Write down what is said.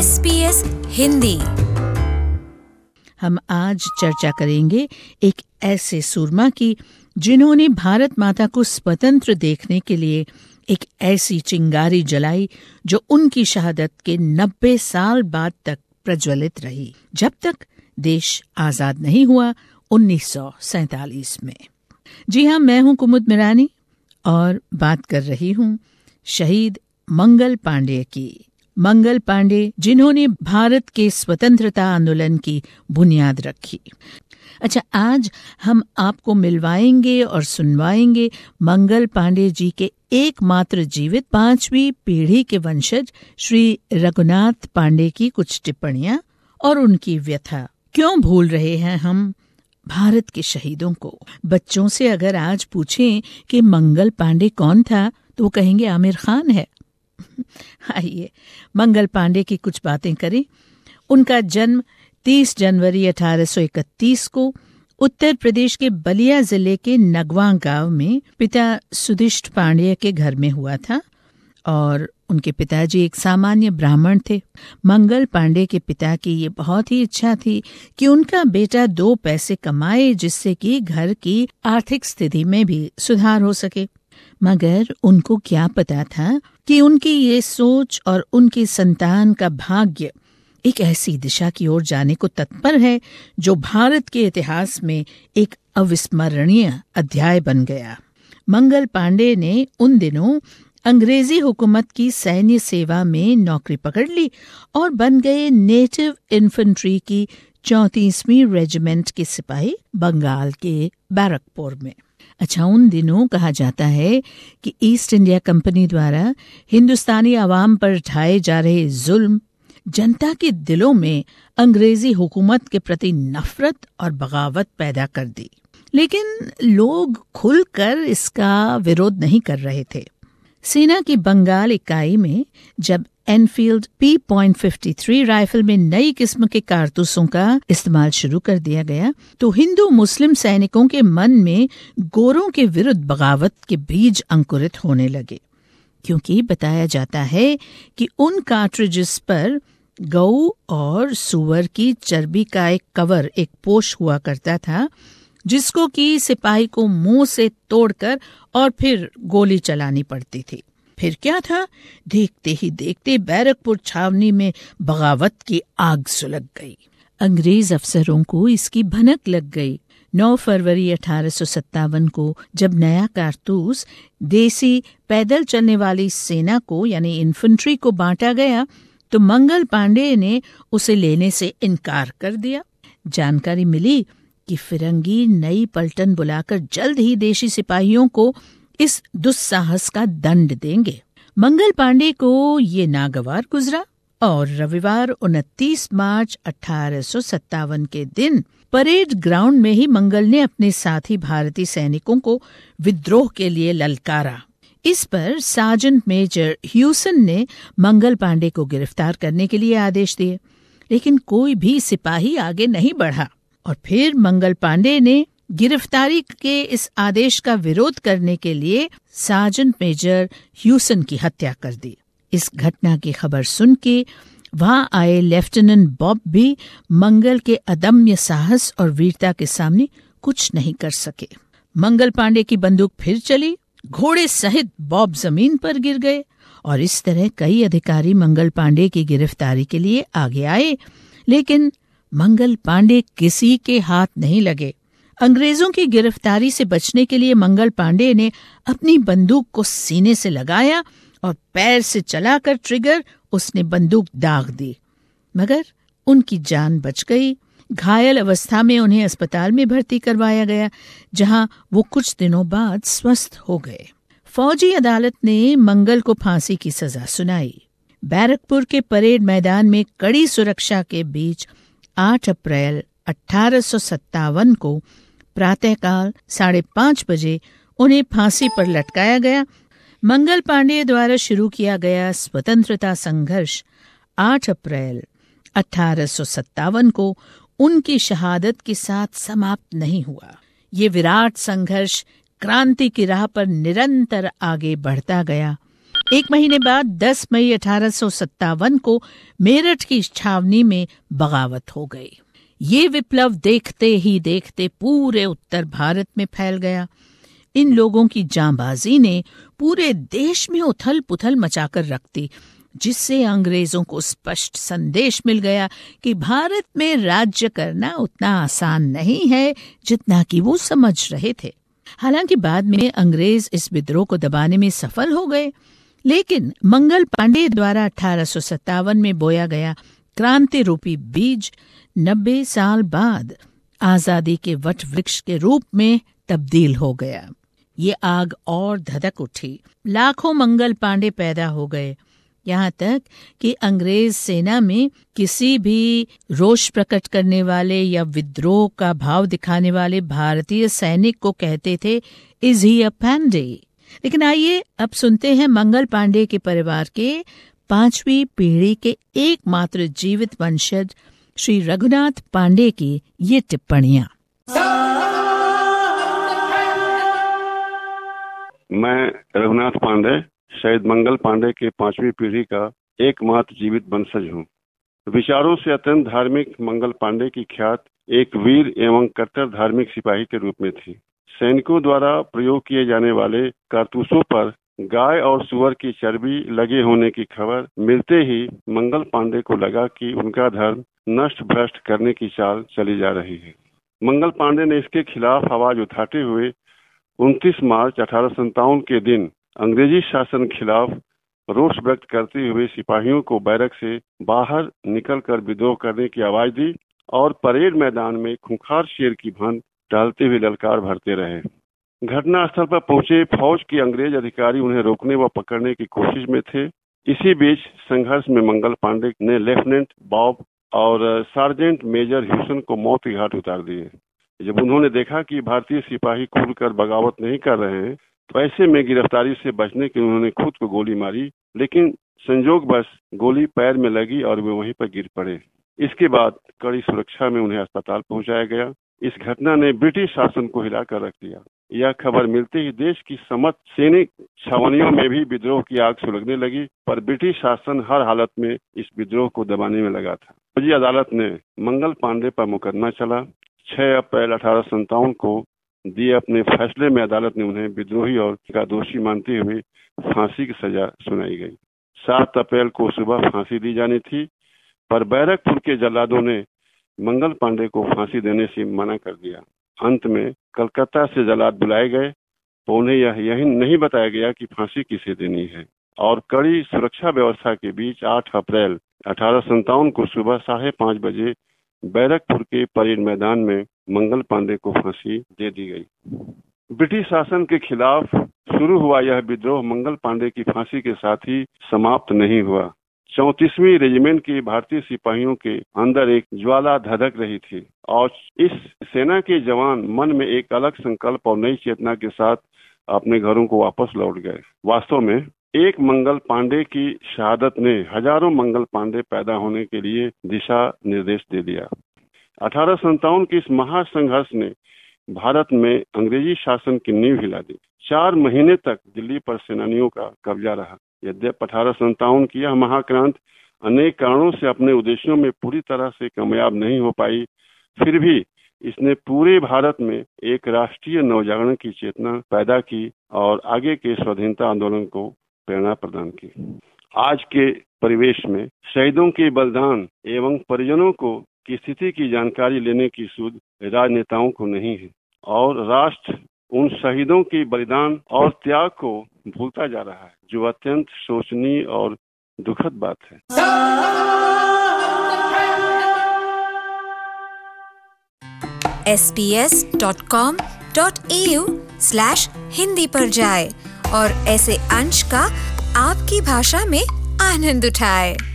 SBS Hindi. हम आज चर्चा करेंगे एक ऐसे सूरमा की जिन्होंने भारत माता को स्वतंत्र देखने के लिए एक ऐसी चिंगारी जलाई जो उनकी शहादत के 90 साल बाद तक प्रज्वलित रही, जब तक देश आजाद नहीं हुआ 1947 में। जी हाँ, मैं हूं कुमुद मिरानी और बात कर रही हूं शहीद मंगल पांडे की। मंगल पांडे जिन्होंने भारत के स्वतंत्रता आंदोलन की बुनियाद रखी। अच्छा, आज हम आपको मिलवाएंगे और सुनवाएंगे मंगल पांडे जी के एकमात्र जीवित 5वीं पीढ़ी के वंशज श्री रघुनाथ पांडे की कुछ टिप्पणियां और उनकी व्यथा। क्यों भूल रहे हैं हम भारत के शहीदों को? बच्चों से अगर आज पूछें कि मंगल पांडे कौन था तो वो कहेंगे आमिर खान है। आइए मंगल पांडे की कुछ बातें करें। उनका जन्म 30 जनवरी 1831 को उत्तर प्रदेश के बलिया जिले के नगवा गांव में पिता सुदिष्ट पांडे के घर में हुआ था और उनके पिताजी एक सामान्य ब्राह्मण थे। मंगल पांडे के पिता की ये बहुत ही इच्छा थी कि उनका बेटा 2 पैसे कमाए जिससे कि घर की आर्थिक स्थिति में भी सुधार हो सके। मगर उनको क्या पता था कि उनकी ये सोच और उनकी संतान का भाग्य एक ऐसी दिशा की ओर जाने को तत्पर है जो भारत के इतिहास में एक अविस्मरणीय अध्याय बन गया। मंगल पांडे ने उन दिनों अंग्रेजी हुकूमत की सैन्य सेवा में नौकरी पकड़ ली और बन गए नेटिव इन्फेंट्री की 34वीं रेजिमेंट के सिपाही बंगाल के बैरकपुर में। अच्छा, उन दिनों कहा जाता है कि ईस्ट इंडिया कंपनी द्वारा हिंदुस्तानी आवाम पर ढाए जा रहे जुल्म जनता के दिलों में अंग्रेजी हुकूमत के प्रति नफरत और बगावत पैदा कर दी, लेकिन लोग खुलकर इसका विरोध नहीं कर रहे थे। सेना की बंगाल इकाई में जब एनफील्ड P.53 राइफल में नई किस्म के कारतूसों का इस्तेमाल शुरू कर दिया गया तो हिंदू मुस्लिम सैनिकों के मन में गोरों के विरुद्ध बगावत के बीज अंकुरित होने लगे, क्योंकि बताया जाता है कि उन कार्ट्रिजेस पर गऊ और सूअर की चर्बी का एक कवर, एक पोश हुआ करता था जिसको कि सिपाही को मुंह से तोड़कर और फिर गोली चलानी पड़ती थी। फिर क्या था, देखते ही देखते बैरकपुर छावनी में बगावत की आग सुलग गई। अंग्रेज अफसरों को इसकी भनक लग गई। 9 फरवरी 1857 को जब नया कारतूस देसी पैदल चलने वाली सेना को यानी इन्फेंट्री को बांटा गया तो मंगल पांडे ने उसे लेने से इनकार कर दिया। जानकारी मिली कि फिरंगी नई पलटन बुलाकर जल्द ही देशी सिपाहियों को इस दुस्साहस का दंड देंगे। मंगल पांडे को ये नागवार गुजरा और रविवार 29 मार्च 1857 के दिन परेड ग्राउंड में ही मंगल ने अपने साथी भारतीय सैनिकों को विद्रोह के लिए ललकारा। इस पर सार्जेंट मेजर ह्यूसन ने मंगल पांडे को गिरफ्तार करने के लिए आदेश दिए, लेकिन कोई भी सिपाही आगे नहीं बढ़ा और फिर मंगल पांडे ने गिरफ्तारी के इस आदेश का विरोध करने के लिए सार्जेंट मेजर ह्यूसन की हत्या कर दी। इस घटना की खबर सुन के वहां आए लेफ्टिनेंट बॉब भी मंगल के अदम्य साहस और वीरता के सामने कुछ नहीं कर सके। मंगल पांडे की बंदूक फिर चली, घोड़े सहित बॉब जमीन पर गिर गए और इस तरह कई अधिकारी मंगल पांडे की गिरफ्तारी के लिए आगे आए, लेकिन मंगल पांडे किसी के हाथ नहीं लगे। अंग्रेजों की गिरफ्तारी से बचने के लिए मंगल पांडे ने अपनी बंदूक को सीने से लगाया और पैर से चलाकर ट्रिगर उसने बंदूक दाग दी, मगर उनकी जान बच गई। घायल अवस्था में उन्हें अस्पताल में भर्ती करवाया गया, जहां वो कुछ दिनों बाद स्वस्थ हो गए। फौजी अदालत ने मंगल को फांसी की सजा सुनाई। बैरकपुर के परेड मैदान में कड़ी सुरक्षा के बीच 8 अप्रैल 1857 को प्रातःकाल 5:30 बजे उन्हें फांसी पर लटकाया गया। मंगल पांडे द्वारा शुरू किया गया स्वतंत्रता संघर्ष 8 अप्रैल 1857 को उनकी शहादत के साथ समाप्त नहीं हुआ। ये विराट संघर्ष क्रांति की राह पर निरंतर आगे बढ़ता गया एक महीने बाद 10 मई 1857 को मेरठ की छावनी में बगावत हो गई। ये विप्लव देखते ही देखते पूरे उत्तर भारत में फैल गया। इन लोगों की जांबाजी ने पूरे देश में उथल पुथल मचाकर रख दी, जिससे अंग्रेजों को स्पष्ट संदेश मिल गया कि भारत में राज्य करना उतना आसान नहीं है जितना कि वो समझ रहे थे। हालांकि बाद में अंग्रेज इस विद्रोह को दबाने में सफल हो गए, लेकिन मंगल पांडे द्वारा 1857 में बोया गया क्रांति रूपी बीज 90 साल बाद आजादी के वट वृक्ष के रूप में तब्दील हो गया। ये आग और धधक उठी, लाखों मंगल पांडे पैदा हो गए, यहाँ तक कि अंग्रेज सेना में किसी भी रोष प्रकट करने वाले या विद्रोह का भाव दिखाने वाले भारतीय सैनिक को कहते थे, इज ही अ पांडे। लेकिन आइए अब सुनते हैं मंगल पांडे के परिवार के 5वीं पीढ़ी के एकमात्र जीवित वंशज श्री रघुनाथ पांडे की ये टिप्पणियां। मैं रघुनाथ पांडे शहीद मंगल पांडे के 5वीं पीढ़ी का एकमात्र जीवित वंशज हूँ। विचारों से अत्यंत धार्मिक मंगल पांडे की ख्यात एक वीर एवं कट्टर धार्मिक सिपाही के रूप में थी। सैनिकों द्वारा प्रयोग किए जाने वाले कारतूसों पर गाय और सुअर की चर्बी लगे होने की खबर मिलते ही मंगल पांडे को लगा कि उनका धर्म नष्ट भ्रष्ट करने की चाल चली जा रही है। मंगल पांडे ने इसके खिलाफ आवाज उठाते हुए 29 मार्च 1857 के दिन अंग्रेजी शासन खिलाफ रोष व्यक्त करते हुए सिपाहियों को बैरक से बाहर निकलकर विद्रोह करने की आवाज दी और परेड मैदान में खूंखार शेर की भांति टहलते हुए ललकार भरते रहे। घटना स्थल पर पहुंचे फौज के अंग्रेज अधिकारी उन्हें रोकने व पकड़ने की कोशिश में थे। इसी बीच संघर्ष में मंगल पांडे ने लेफ्टिनेंट बॉब और सार्जेंट मेजर ह्यूसन को मौत के घाट उतार दिए। जब उन्होंने देखा कि भारतीय सिपाही खुलकर बगावत नहीं कर रहे हैं, तो ऐसे में गिरफ्तारी से बचने के उन्होंने खुद को गोली मारी, लेकिन संजोगवश गोली पैर में लगी और वे वहीं पर गिर पड़े। इसके बाद कड़ी सुरक्षा में उन्हें अस्पताल पहुंचाया गया। इस घटना ने ब्रिटिश शासन को हिलाकर रख दिया। यह खबर मिलते ही देश की समस्त सैनिक छावनियों में भी विद्रोह की आग सुलगने लगी, पर ब्रिटिश शासन हर हालत में इस विद्रोह को दबाने में लगा था। फौजी अदालत ने मंगल पांडे पर मुकदमा चला। 6 अप्रैल 1857 को दिए अपने फैसले में अदालत ने उन्हें विद्रोही और का दोषी मानते हुए फांसी की सजा सुनाई गई। 7 अप्रैल को सुबह फांसी दी जानी थी, पर बैरकपुर के जल्लादों ने मंगल पांडे को फांसी देने से मना कर दिया। अंत में कलकत्ता से जल्लाद बुलाए गए, तो उन्हें यही नहीं बताया गया कि फांसी किसे देनी है, और कड़ी सुरक्षा व्यवस्था के बीच 8 अप्रैल 1857 को सुबह 5:30 बजे बैरकपुर के परेड मैदान में मंगल पांडे को फांसी दे दी गई। ब्रिटिश शासन के खिलाफ शुरू हुआ यह विद्रोह मंगल पांडे की फांसी के साथ ही समाप्त नहीं हुआ। 34वीं रेजिमेंट के भारतीय सिपाहियों के अंदर एक ज्वाला धधक रही थी और इस सेना के जवान मन में एक अलग संकल्प और नई चेतना के साथ अपने घरों को वापस लौट गए। वास्तव में एक मंगल पांडे की शहादत ने हजारों मंगल पांडे पैदा होने के लिए दिशा निर्देश दे दिया। 1857 के इस महासंघर्ष ने भारत में अंग्रेजी शासन की नींव हिला दी। 4 महीने तक दिल्ली पर सेनानियों का कब्जा रहा। यद्यपि 1857 की यह महाक्रांति अनेक कारणों से अपने उद्देश्यों में पूरी तरह से कामयाब नहीं हो पाई, फिर भी इसने पूरे भारत में एक राष्ट्रीय नवजागरण की चेतना पैदा की और आगे के स्वाधीनता आंदोलन को प्रेरणा प्रदान की। आज के परिवेश में शहीदों के बलिदान एवं परिजनों को की स्थिति की जानकारी लेने की सूझ राजनेताओं को नहीं है, और राष्ट्र उन शहीदों के बलिदान और त्याग को भूलता जा रहा है, जो अत्यंत शोचनीय और दुखद बात है। sbs.com.au/हिंदी पर जाएं और ऐसे अंश का आपकी भाषा में आनंद उठाएं।